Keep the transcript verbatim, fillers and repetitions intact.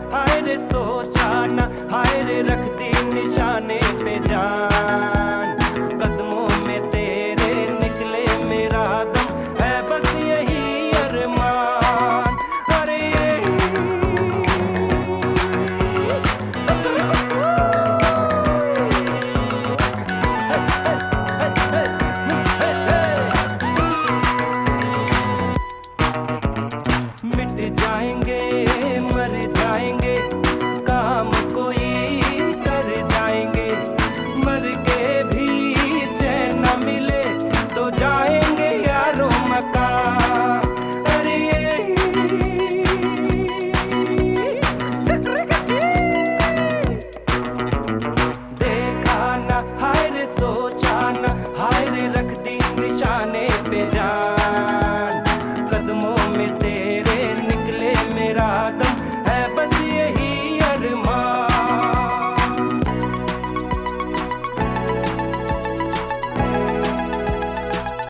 हाय रे सोचा ना, हाय रे रख दी निशाने पे जान। कदमों में तेरे निकले मेरा दम, है बस यही अरमान। अरे मिट जाएंगे मर जाएंगे, काम कोई कर जाएंगे। मर के भी चैन न मिले तो जाएंगे यारों मकान। अरे देखा ना, हाय रे सोचा ना, हाय रे रख दी निशाने पे जान।